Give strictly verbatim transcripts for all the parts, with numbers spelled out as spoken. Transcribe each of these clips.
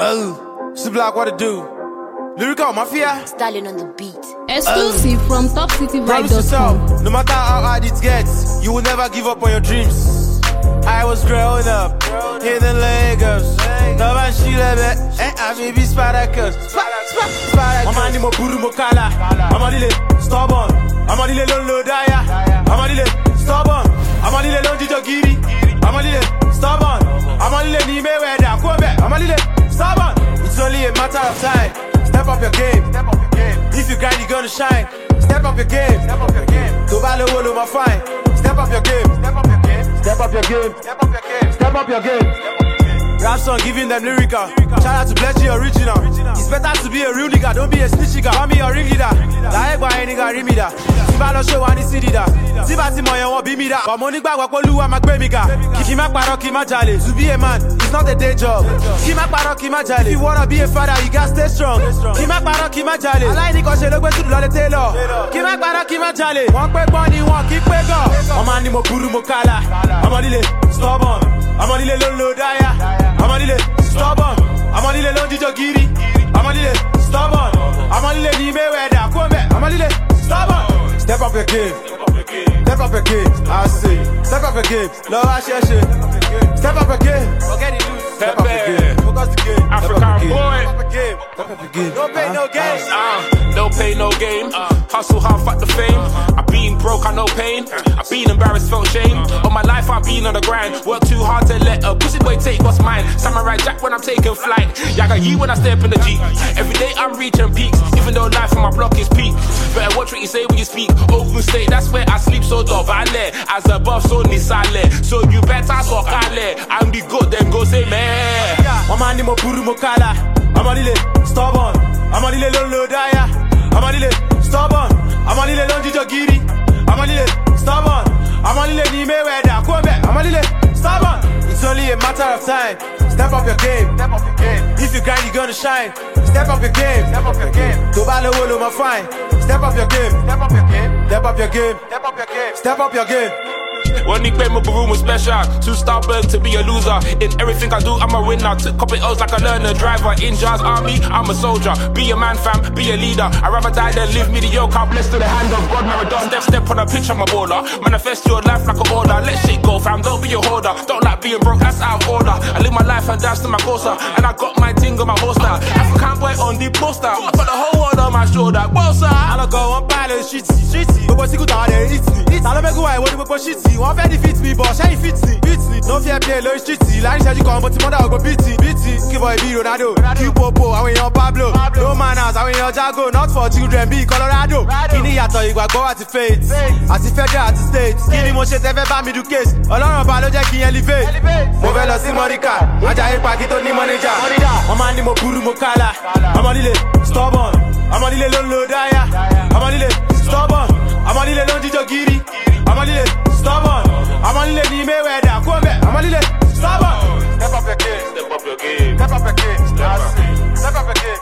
Oh, she black, what to do? Lyrical Mafia. Stallion on the beat. Exclusive uh, from top city vibe dot com. No matter how hard it gets, you will never give up on your dreams. I was growing up in the Lagos. Love and she love it. And I may be Spartacus. Spartacus. I'm a Nimo Buru Mokala. I'm a little stubborn. I'm a little Lolo Daya. I'm a little stubborn. I'm a little Lonji Jogiri. I'm a little stubborn. I'm a little Nime Weda. I'm a little stubborn. It's only a matter of time. Step up your game. Step up your game. If you grind, you're gonna shine. Step up your game. Step up your game. Go battle wolo my fine. Step up your game. Step up your game. Step up your game. Step up your game. Step up your game. Rap song giving them lyrical. Shout out to Bletchy original. It's better to be a real nigga, don't be a snitch nigga. Call me a ring leader. Like why any nigga ring me da. Tiba lo show one city da. Tiba ti mo yan won bi mi da. But money gba wa po luwa ma gbe mi ga. Ki ma paro ki ma jale. To be a man, it's not a day job. Ki ma paro ki ma jale. If you wanna be a father, you gotta stay strong. Ki ma paro ki ma jale. Alaini kan se lo gbe tu lo le tailor. Ki ma paro ki ma jale. Won pe gbon ni won ki pe gan. Omo ni mo buru mo kala. Omo lile stubborn. Omo lile lolo daya. I'm a little stubborn. I'm a little Lonji Jogiri. I'm a little stubborn. I'm a little Nime Weda. I'm a little stubborn. Step up your game. Step up your game. I say. Step up your game. Love I share shit. Step up your game. Forget it loose. Step up your game. Focus the game. African boy. Step up your game. Step up your game. No pain, no gain. Uh, no pain, no game. Hustle hard, fuck the fame. I've been broke, I know pain. I've been embarrassed, felt shame. All my life I've been on the grind. Work too hard to let a pussy boy take what's mine. Samurai Jack when I'm taking flight. Yaga you when I step in the Jeep. Every day I'm reaching peaks. Even though life on my block is peak. Better watch what you say when you speak. Open state, that's where I sleep so dog. I let as above, so nisale. So you better talk I I'm the good, then go say man. I'm a Nimo Buru Mokala. I'm a little stubborn. I'm a little Lolo Daya. I'm a little stubborn. I'm a little Lonji Jogiri. I'm a little stubborn. I'm a little Nime Weda. I'm a little stubborn. It's only a matter of time. Step up your game. Step up your game. If you grind, you're gonna shine. Step up your game. Step up your game. Go battle wolo my fine. Step up your game. Step up your game. Step up your game. Step up your game. Step up your game. When he played my room was special. Too stubborn to be a loser. In everything I do, I'm a winner. Took couple L's like a learner driver. In Jazz Army, I'm a soldier. Be a man, fam, be a leader. I'd rather die than live mediocre. Blessed to the hand of God, Maradona. Step, step on a pitch, I'm a baller. Manifest your life like an order. Let shit go, fam, don't be a hoarder. Don't like being broke, that's out of order. I live my life and dance to my coaster. And I got my ting on my holster. African boy on the poster. I put the whole world on my shoulder. Bossa. I don't go on pilot, shitty, shitty. But what's it good out there, it's me. I don't make why, what do you shitty? One very fit me, but shiny fit me, fit me. No fear play, low shitty. Line said you come, but your mother go beaty, beaty. Give boy be Ronaldo, Q Popo, I win your Pablo. No manners, I win your Jago. Not for children, be Colorado. Kini yato, you go at the fate. At the federal, at the state. Kini mo shit ever by me do case. Ọlọ́run ba ló jẹ́ kí elevate. Mo fẹ́ lọ sí Monica, Ajayi Paki tó ní manager. Ọmọ ni mo buru mo kala. I'm a little stubborn. I'm a little Lolo Daya. I'm a little stubborn. I'm a little Lonji Jogiri. I'm a little stubborn. I'm a little Nime Weda. I'm a little stubborn. Step up your game. Step up your game. Step up your game. Step up your game. Step up your game.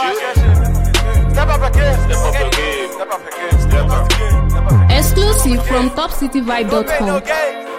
Step up your game. Step up your game. Step up your game. Step up your game. Exclusive from top city vibe dot com.